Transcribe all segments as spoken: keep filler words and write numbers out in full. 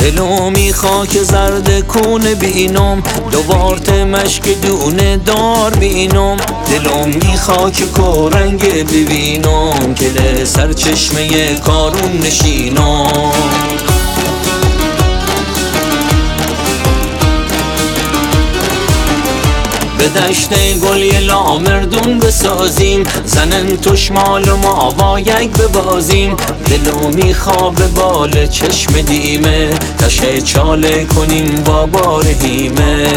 دلو می خاک زرد کون بینم دوبارت مشک دونه دار بینم دلو می خاک کورنگ ببینم که لسر چشمه کارون نشینم به دشت گل یه لامردون بسازیم زنن توش مال و ما با یک ببازیم دلو میخواب بال چشم دیمه تشه چاله کنیم با بار هیمه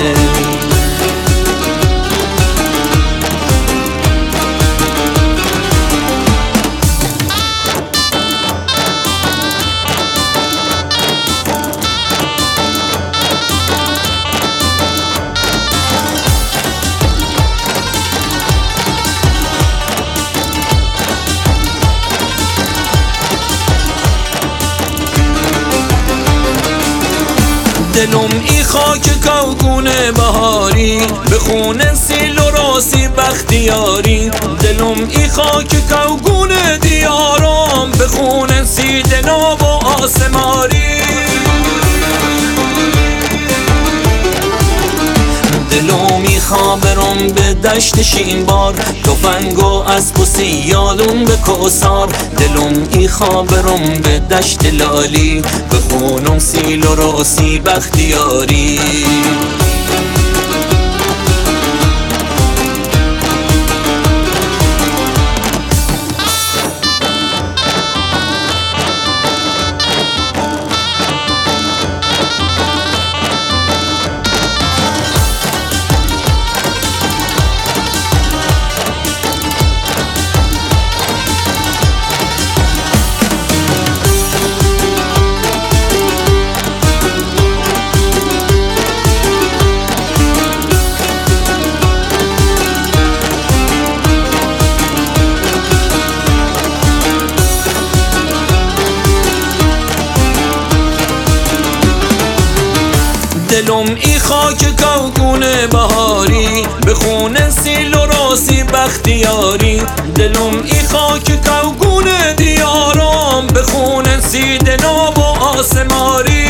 دلم ای خاک کوگونه بهاری به خونه سیل و راسی بختیاری دلم ای خاک کوگونه دیارم به خونه سی دناب و آسماری دلو میخوابرم به دشت شینبار تفنگ و اسب و سیالون به کوثار دلم ای خوابرم به دشت لالی به خونم سیل و راسی بختیاری دلم ای خاک کوگونه بهاری به خونه سیل و راسی بختیاری دلم ای خاک کوگونه دیارم به خونه سی دناب و آسماری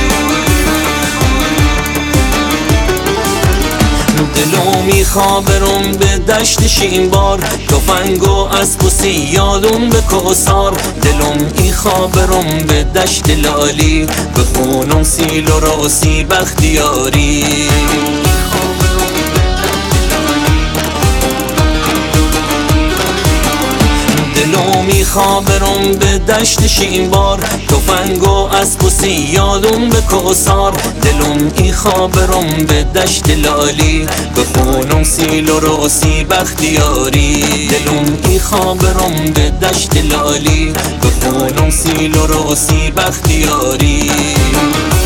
دلو میخوابرم به دشت شینبار تفنگ و اسب و سیالون به کوثار دلم ای خوابرم به دشت لالی به خونم سیل و راسی بختیاری دلو میخوابرم به دشت شینبار تفنگ و اسب و سیالون به کوثار دلم ای خوابرم به دشت لالی به خونم سیل و راسی بختیاری دلم ای خوابرم به دشت لالی به خونم سیل و راسی بختیاری